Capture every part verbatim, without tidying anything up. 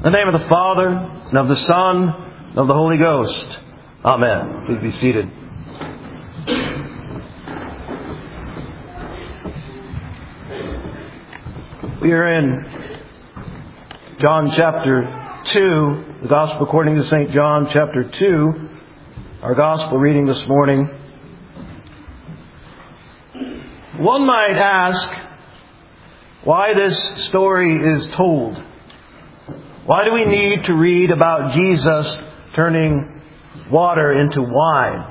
In the name of the Father, and of the Son, and of the Holy Ghost. Amen. Please be seated. We are in John chapter two, the Gospel according to Saint John chapter two, our Gospel reading this morning. One might ask why this story is told. Why do we need to read about Jesus turning water into wine?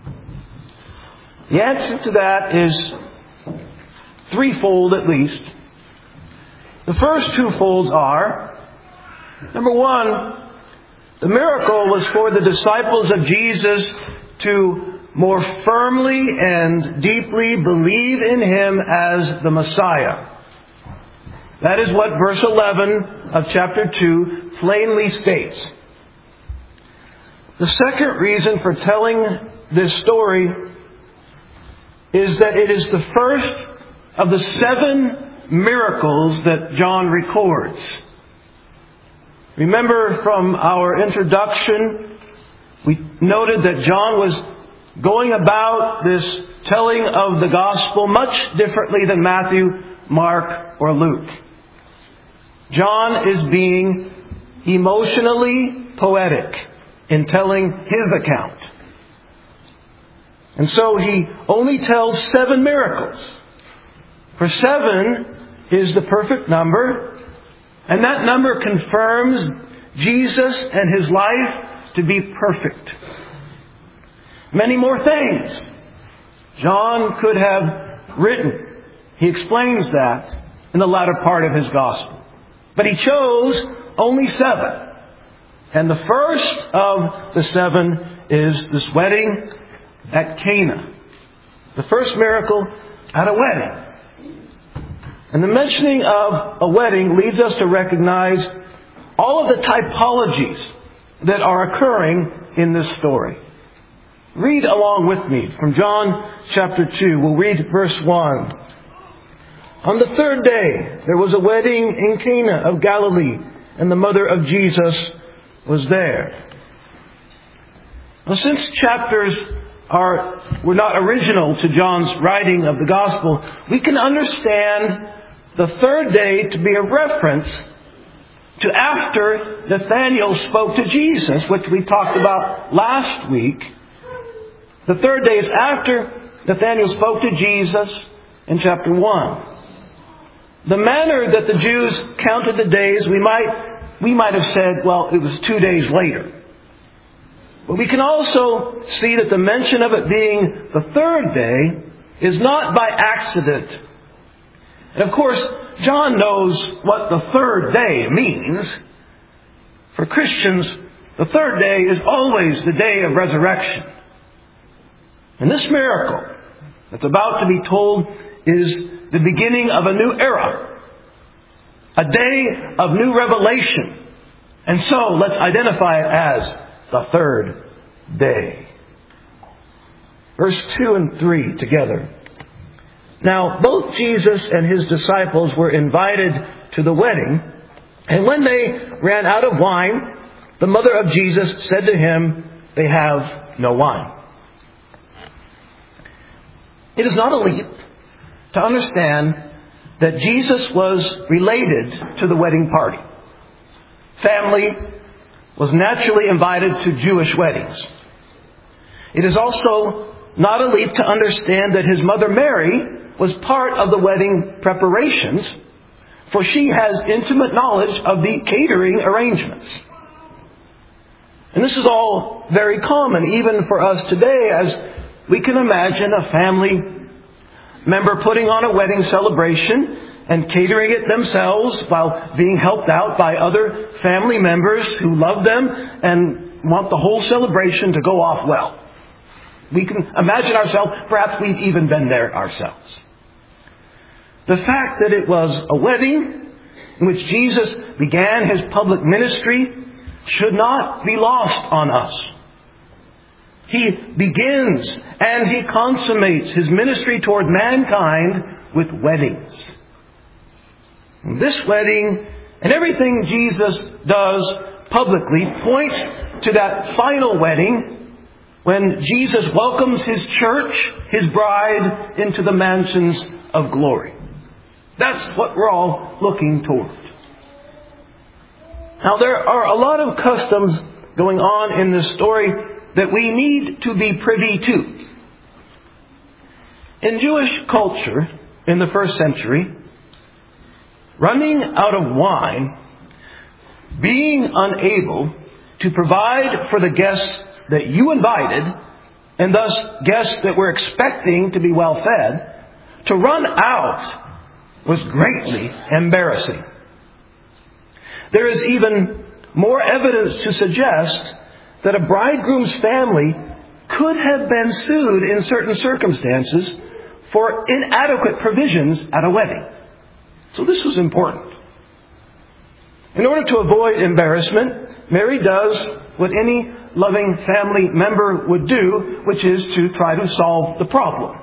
The answer to that is threefold at least. The first two folds are, number one, the miracle was for the disciples of Jesus to more firmly and deeply believe in Him as the Messiah. That is what verse eleven of chapter two plainly states. The second reason for telling this story is that it is the first of the seven miracles that John records. Remember from our introduction, we noted that John was going about this telling of the gospel much differently than Matthew, Mark, or Luke. John is being emotionally poetic in telling his account. And so he only tells seven miracles. For seven is the perfect number, and that number confirms Jesus and His life to be perfect. Many more things John could have written. He explains that in the latter part of his gospel. But he chose only seven. And the first of the seven is this wedding at Cana. The first miracle at a wedding. And the mentioning of a wedding leads us to recognize all of the typologies that are occurring in this story. Read along with me from John chapter two. We'll read verse one. On the third day, there was a wedding in Cana of Galilee, and the mother of Jesus was there. Now, since chapters are were not original to John's writing of the Gospel, we can understand the third day to be a reference to after Nathanael spoke to Jesus, which we talked about last week. The third day is after Nathanael spoke to Jesus in chapter one. The manner that the Jews counted the days, we might, we might have said, well, it was two days later. But we can also see that the mention of it being the third day is not by accident. And of course, John knows what the third day means. For Christians, the third day is always the day of resurrection. And this miracle that's about to be told is the beginning of a new era. A day of new revelation. And so, let's identify it as the third day. Verse two and three together. Now, both Jesus and His disciples were invited to the wedding. And when they ran out of wine, the mother of Jesus said to Him, "They have no wine." It is not a leap to understand that Jesus was related to the wedding party. Family was naturally invited to Jewish weddings. It is also not a leap to understand that His mother Mary was part of the wedding preparations, for she has intimate knowledge of the catering arrangements. And this is all very common, even for us today, as we can imagine a family member putting on a wedding celebration and catering it themselves while being helped out by other family members who love them and want the whole celebration to go off well. We can imagine ourselves, perhaps we've even been there ourselves. The fact that it was a wedding in which Jesus began His public ministry should not be lost on us. He begins and He consummates His ministry toward mankind with weddings. And this wedding And everything Jesus does publicly points to that final wedding when Jesus welcomes His church, His bride, into the mansions of glory. That's what we're all looking toward. Now, there are a lot of customs going on in this story that we need to be privy to. In Jewish culture in the first century, running out of wine, being unable to provide for the guests that you invited, and thus guests that were expecting to be well fed, to run out was greatly embarrassing. There is even more evidence to suggest that a bridegroom's family could have been sued in certain circumstances for inadequate provisions at a wedding. So this was important. In order to avoid embarrassment, Mary does what any loving family member would do, which is to try to solve the problem.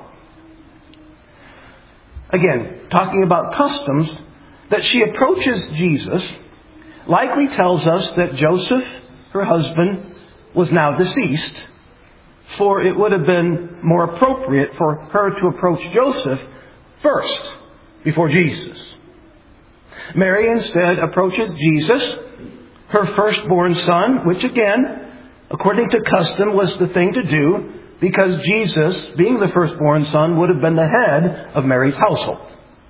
Again, talking about customs, that she approaches Jesus likely tells us that Joseph, her husband, was now deceased, for it would have been more appropriate for her to approach Joseph first before Jesus. Mary instead approaches Jesus, her firstborn son, which again, according to custom, was the thing to do because Jesus, being the firstborn son, would have been the head of Mary's household.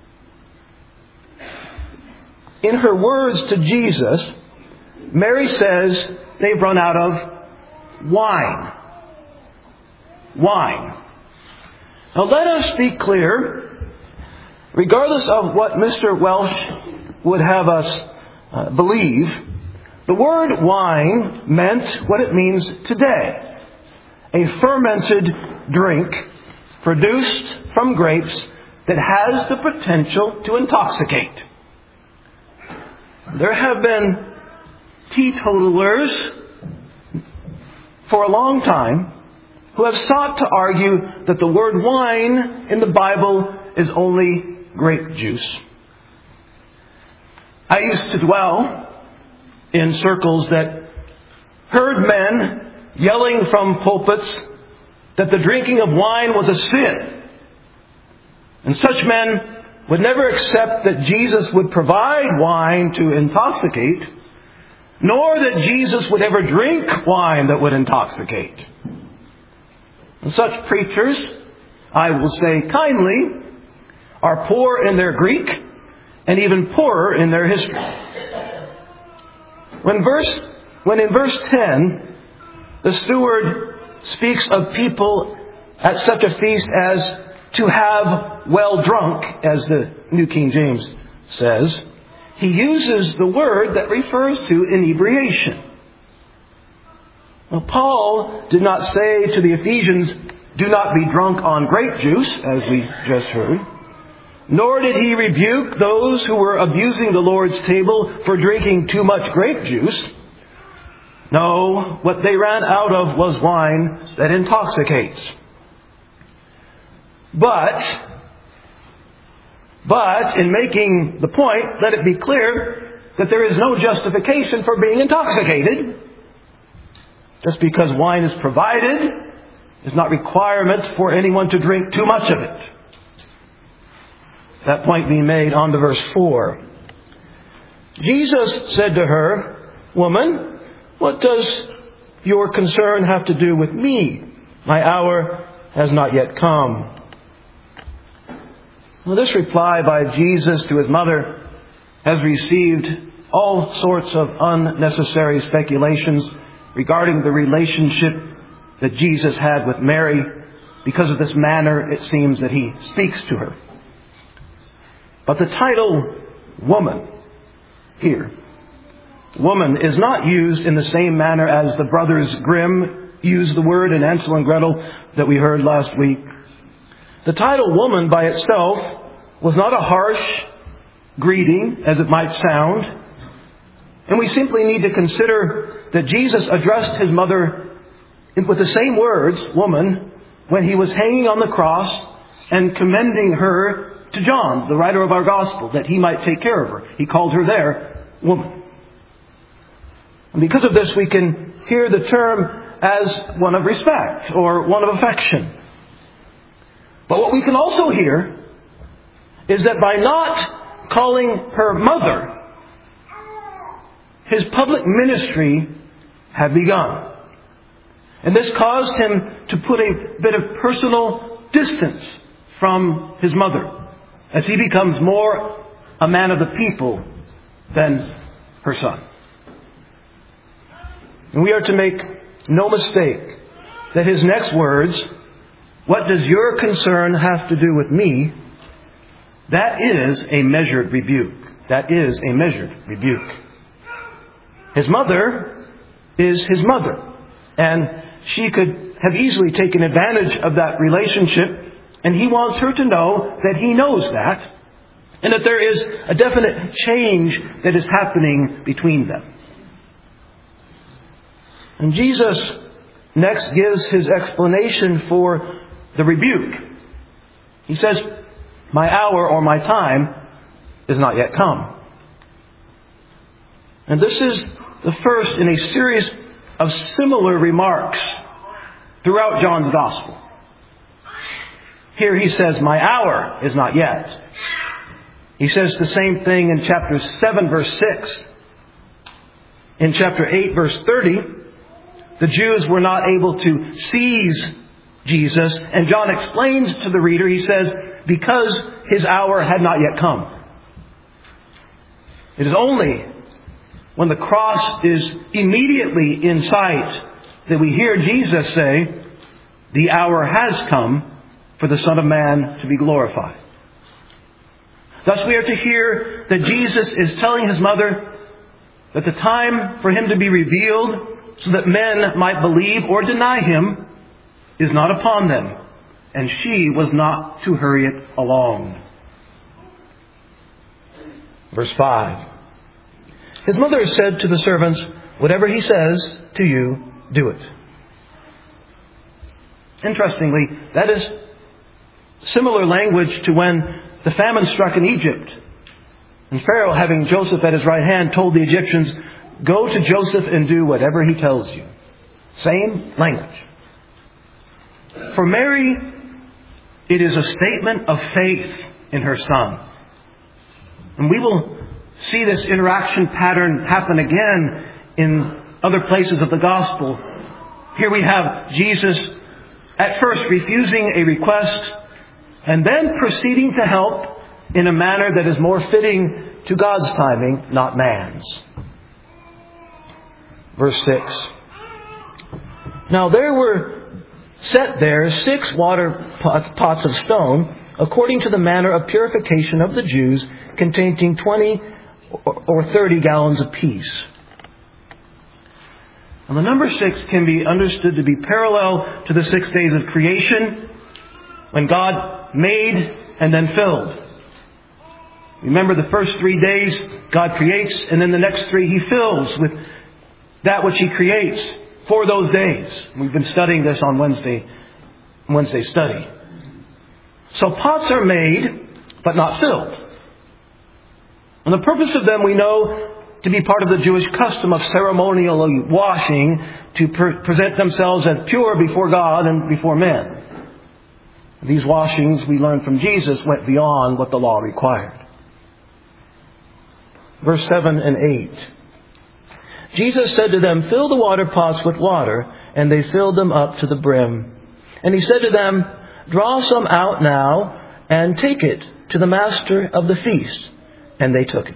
In her words to Jesus, Mary says they've run out of wine. Wine. Now let us be clear, regardless of what Mister Welsh would have us uh, believe, the word wine meant what it means today. A fermented drink produced from grapes that has the potential to intoxicate. There have been teetotalers for a long time who have sought to argue that the word wine in the Bible is only grape juice. I used to dwell in circles that heard men yelling from pulpits that the drinking of wine was a sin. And such men would never accept that Jesus would provide wine to intoxicate, nor that Jesus would ever drink wine that would intoxicate. And such preachers, I will say kindly, are poor in their Greek and even poorer in their history. When verse, when in verse ten, the steward speaks of people at such a feast as to have well drunk, as the New King James says, he uses the word that refers to inebriation. Now, Paul did not say to the Ephesians, do not be drunk on grape juice, as we just heard. Nor did he rebuke those who were abusing the Lord's table for drinking too much grape juice. No, what they ran out of was wine that intoxicates. But, but in making the point, let it be clear that there is no justification for being intoxicated. Just because wine is provided is not requirement for anyone to drink too much of it. That point being made on to verse four. Jesus said to her, "Woman, what does your concern have to do with me? My hour has not yet come." Well, this reply by Jesus to his mother has received all sorts of unnecessary speculations regarding the relationship that Jesus had with Mary because of this manner it seems that he speaks to her. But the title woman here, woman, is not used in the same manner as the brothers Grimm used the word in Hansel and Gretel that we heard last week. The title woman by itself was not a harsh greeting as it might sound. And we simply need to consider that Jesus addressed his mother with the same words, woman, when he was hanging on the cross and commending her to John, the writer of our gospel, that he might take care of her. He called her there woman. And because of this, we can hear the term as one of respect or one of affection. But what we can also hear is that by not calling her mother, his public ministry had begun. And this caused him to put a bit of personal distance from his mother as he becomes more a man of the people than her son. And we are to make no mistake that his next words, "What does your concern have to do with me?" that is a measured rebuke. That is a measured rebuke. His mother is his mother. And she could have easily taken advantage of that relationship. And he wants her to know that he knows that. And that there is a definite change that is happening between them. And Jesus next gives his explanation for the rebuke. He says, "My hour or my time is not yet come." And this is the first in a series of similar remarks throughout John's Gospel. Here he says, "My hour is not yet." He says the same thing in chapter seven, verse six. In chapter eight, verse thirty, the Jews were not able to seize Jesus. And John explains to the reader, he says, because his hour had not yet come. It is only when the cross is immediately in sight that we hear Jesus say, "The hour has come for the Son of Man to be glorified." Thus we are to hear that Jesus is telling his mother that the time for him to be revealed so that men might believe or deny him is not upon them, and she was not to hurry it along. Verse five. His mother said to the servants, "Whatever he says to you, do it." Interestingly, that is similar language to when the famine struck in Egypt. And Pharaoh, having Joseph at his right hand, told the Egyptians, "Go to Joseph and do whatever he tells you." Same language. For Mary, it is a statement of faith in her Son. And we will see this interaction pattern happen again in other places of the Gospel. Here we have Jesus at first refusing a request and then proceeding to help in a manner that is more fitting to God's timing, not man's. Verse six. Now there were set there six water pots, pots of stone, according to the manner of purification of the Jews, containing twenty or thirty gallons apiece. And the number six can be understood to be parallel to the six days of creation, when God made and then filled. Remember, the first three days God creates, and then the next three He fills with that which He creates for those days. We've been studying this on Wednesday, Wednesday study. So pots are made, but not filled. And the purpose of them we know to be part of the Jewish custom of ceremonial washing, to pre- present themselves as pure before God and before men. These washings, we learn from Jesus, went beyond what the law required. Verse seven and eight. Jesus said to them, "Fill the water pots with water," and they filled them up to the brim. And He said to them, "Draw some out now and take it to the master of the feast." And they took it.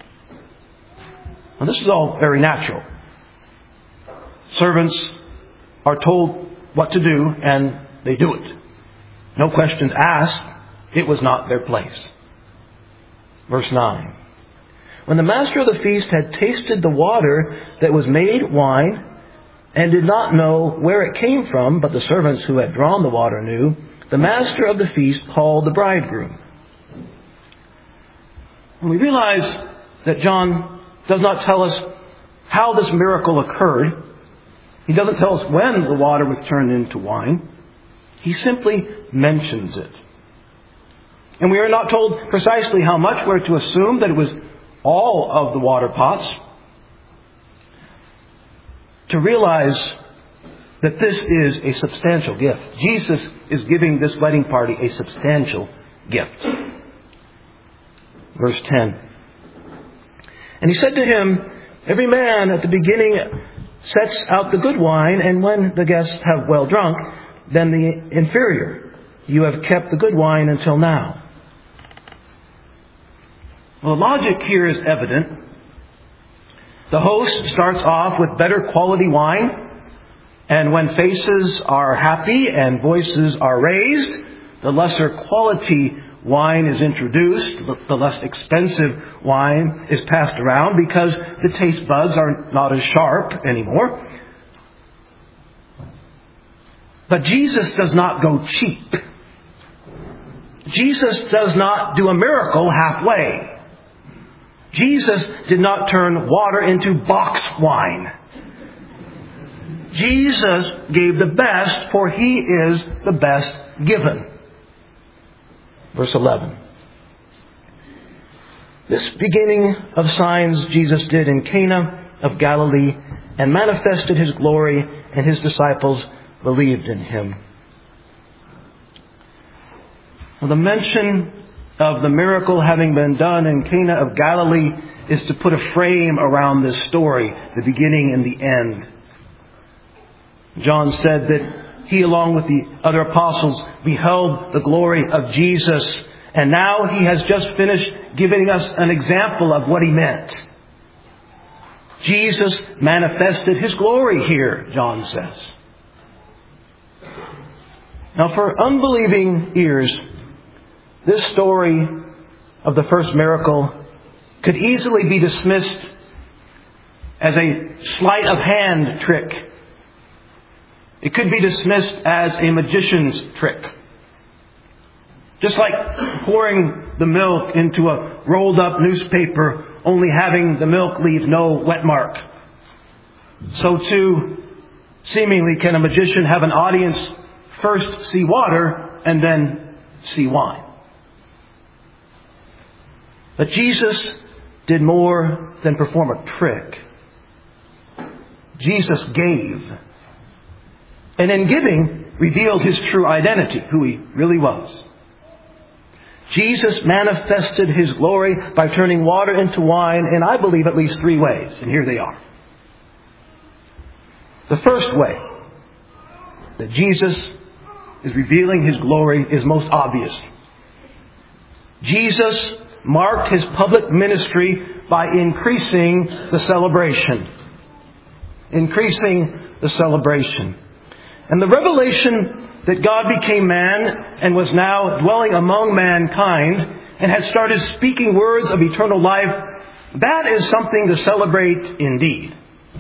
Now, this is all very natural. Servants are told what to do, and they do it. No questions asked. It was not their place. Verse nine. When the master of the feast had tasted the water that was made wine, and did not know where it came from, but the servants who had drawn the water knew, the master of the feast called the bridegroom. And we realize that John does not tell us how this miracle occurred. He doesn't tell us when the water was turned into wine. He simply mentions it. And we are not told precisely how much. We're to assume that it was all of the water pots, to realize that this is a substantial gift. Jesus is giving this wedding party a substantial gift. Verse ten. And he said to him, every man at the beginning sets out the good wine, and when the guests have well drunk, then the inferior. You have kept the good wine until now. Well, the logic here is evident. The host starts off with better quality wine, and when faces are happy and voices are raised, the lesser quality wine is introduced, the less expensive wine is passed around because the taste buds are not as sharp anymore. But Jesus does not go cheap. Jesus does not do a miracle halfway. Jesus did not turn water into box wine. Jesus gave the best, for He is the best given. Verse eleven. This beginning of signs Jesus did in Cana of Galilee and manifested His glory, and His disciples believed in Him. Now, the mention of the miracle having been done in Cana of Galilee is to put a frame around this story, the beginning and the end. John said that he, along with the other apostles, beheld the glory of Jesus. And now he has just finished giving us an example of what he meant. Jesus manifested His glory here, John says. Now, for unbelieving ears, this story of the first miracle could easily be dismissed as a sleight of hand trick. It could be dismissed as a magician's trick. Just like pouring the milk into a rolled up newspaper, only having the milk leave no wet mark. So too, seemingly, can a magician have an audience first see water and then see wine. But Jesus did more than perform a trick. Jesus gave. And in giving, revealed His true identity, who He really was. Jesus manifested His glory by turning water into wine in, I believe, at least three ways. And here they are. The first way that Jesus is revealing His glory is most obvious. Jesus marked His public ministry by increasing the celebration. Increasing the celebration. And the revelation that God became man and was now dwelling among mankind and had started speaking words of eternal life, that is something to celebrate indeed.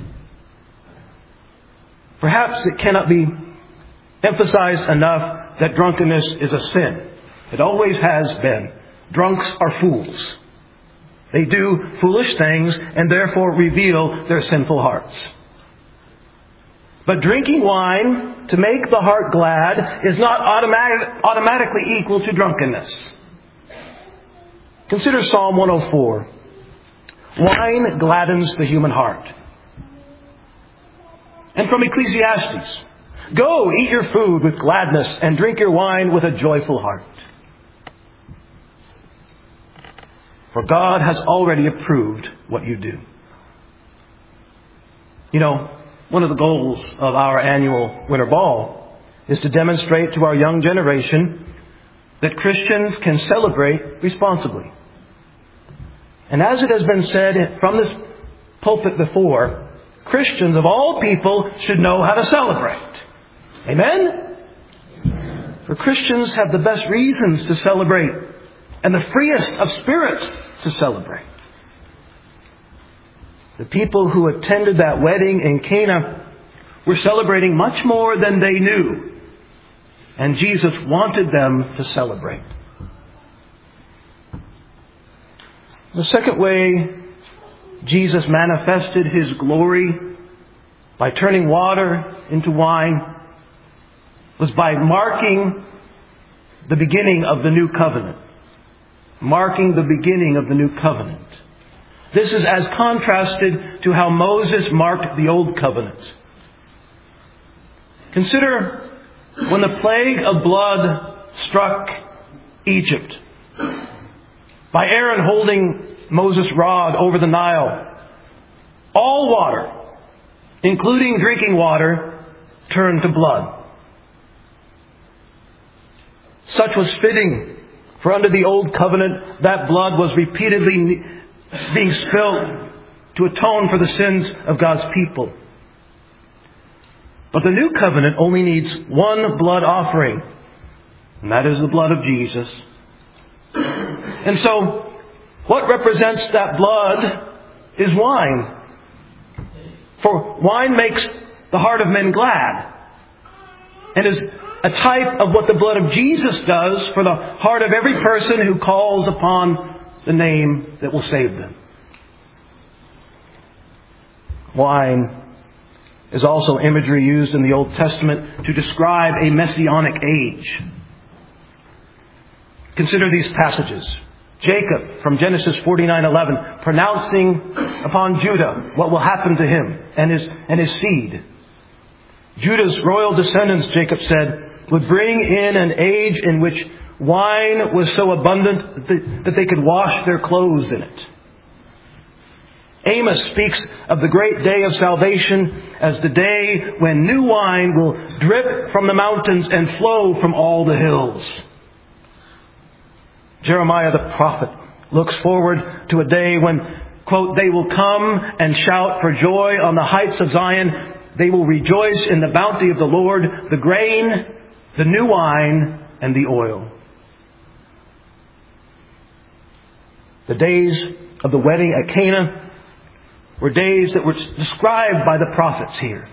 Perhaps it cannot be emphasized enough that drunkenness is a sin. It always has been. Drunks are fools. They do foolish things and therefore reveal their sinful hearts. But drinking wine to make the heart glad is not automatic, automatically equal to drunkenness. Consider Psalm one oh four. Wine gladdens the human heart. And from Ecclesiastes. Go, eat your food with gladness and drink your wine with a joyful heart. For God has already approved what you do. You know, one of the goals of our annual Winter Ball is to demonstrate to our young generation that Christians can celebrate responsibly. And as it has been said from this pulpit before, Christians of all people should know how to celebrate. Amen? Amen. For Christians have the best reasons to celebrate and the freest of spirits to celebrate. The people who attended that wedding in Cana were celebrating much more than they knew. And Jesus wanted them to celebrate. The second way Jesus manifested His glory by turning water into wine was by marking the beginning of the new covenant. Marking the beginning of the new covenant. This is as contrasted to how Moses marked the Old Covenant. Consider when the plague of blood struck Egypt. By Aaron holding Moses' rod over the Nile, all water, including drinking water, turned to blood. Such was fitting, for under the Old Covenant, that blood was repeatedly being spilled to atone for the sins of God's people. But the New Covenant only needs one blood offering, and that is the blood of Jesus. And so, what represents that blood is wine. For wine makes the heart of men glad, and is a type of what the blood of Jesus does for the heart of every person who calls upon the name that will save them. Wine is also imagery used in the Old Testament to describe a messianic age. Consider these passages. Jacob from Genesis forty-nine eleven, pronouncing upon Judah what will happen to him and his and his seed. Judah's royal descendants, Jacob said, would bring in an age in which wine was so abundant that they could wash their clothes in it. Amos speaks of the great day of salvation as the day when new wine will drip from the mountains and flow from all the hills. Jeremiah the prophet looks forward to a day when, quote, they will come and shout for joy on the heights of Zion. They will rejoice in the bounty of the Lord, the grain, the new wine, and the oil. The days of the wedding at Cana were days that were described by the prophets here.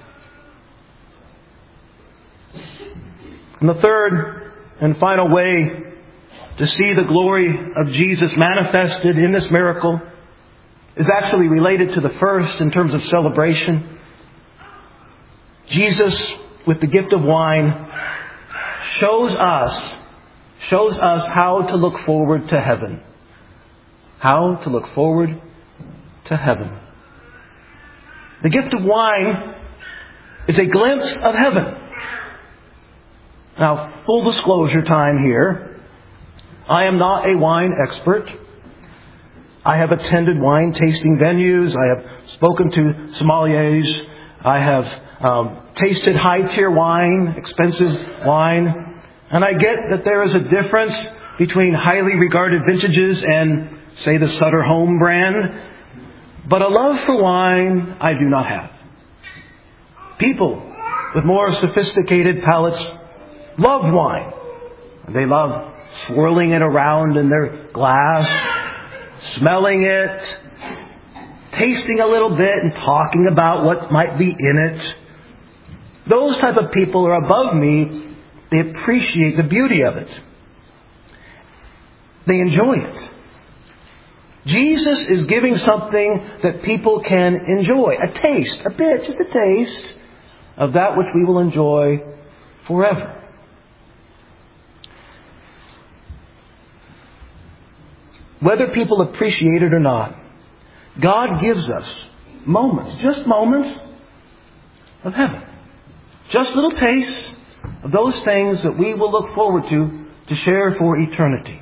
And the third and final way to see the glory of Jesus manifested in this miracle is actually related to the first in terms of celebration. Jesus, with the gift of wine, shows us, shows us how to look forward to heaven. How to look forward to heaven. The gift of wine is a glimpse of heaven. Now, full disclosure time here. I am not a wine expert. I have attended wine tasting venues. I have spoken to sommeliers. I have um, tasted high-tier wine, expensive wine. And I get that there is a difference between highly regarded vintages and, say, the Sutter Home brand. But a love for wine I do not have. People with more sophisticated palates love wine. They love swirling it around in their glass, smelling it, tasting a little bit and talking about what might be in it. Those type of people are above me. They appreciate the beauty of it. They enjoy it. Jesus is giving something that people can enjoy. A taste, a bit, just a taste of that which we will enjoy forever. Whether people appreciate it or not, God gives us moments, just moments of heaven. Just little tastes of those things that we will look forward to to share for eternity.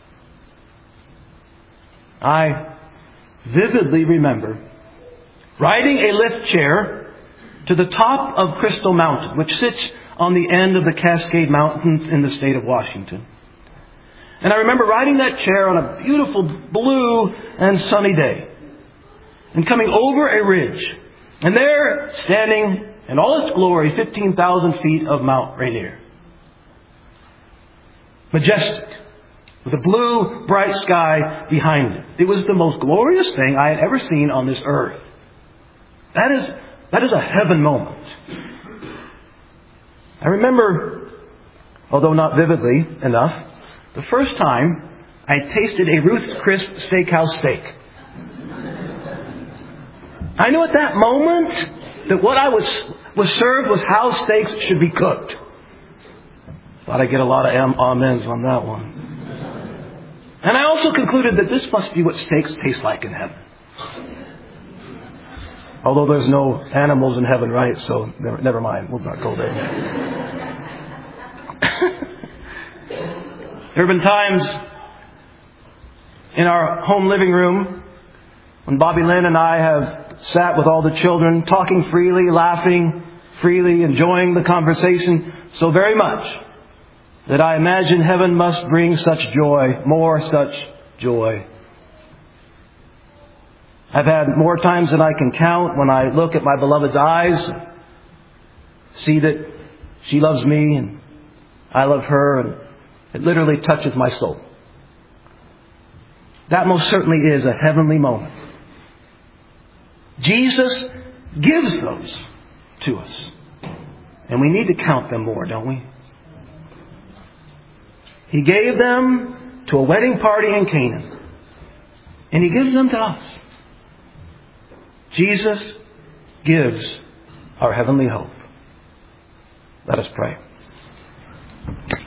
I vividly remember riding a lift chair to the top of Crystal Mountain, which sits on the end of the Cascade Mountains in the state of Washington. And I remember riding that chair on a beautiful blue and sunny day and coming over a ridge. And there, standing in all its glory, fifteen thousand feet of Mount Rainier. Majestic, with a blue, bright sky behind it. It was the most glorious thing I had ever seen on this earth. That is, that is a heaven moment. I remember, although not vividly enough, the first time I tasted a Ruth's Chris Steakhouse steak. I knew at that moment that what I was, was served was how steaks should be cooked. Thought I'd get a lot of am- amens on that one. And I also concluded that this must be what steaks taste like in heaven. Although there's no animals in heaven, right? So never, never mind. We'll not go there. There have been times in our home living room when Bobby Lynn and I have sat with all the children, talking freely, laughing freely, enjoying the conversation so very much that I imagine heaven must bring such joy, more such joy. I've had more times than I can count when I look at my beloved's eyes, see that she loves me and I love her, and it literally touches my soul. That most certainly is a heavenly moment. Jesus gives those to us. And we need to count them more, don't we? He gave them to a wedding party in Canaan. And He gives them to us. Jesus gives our heavenly hope. Let us pray.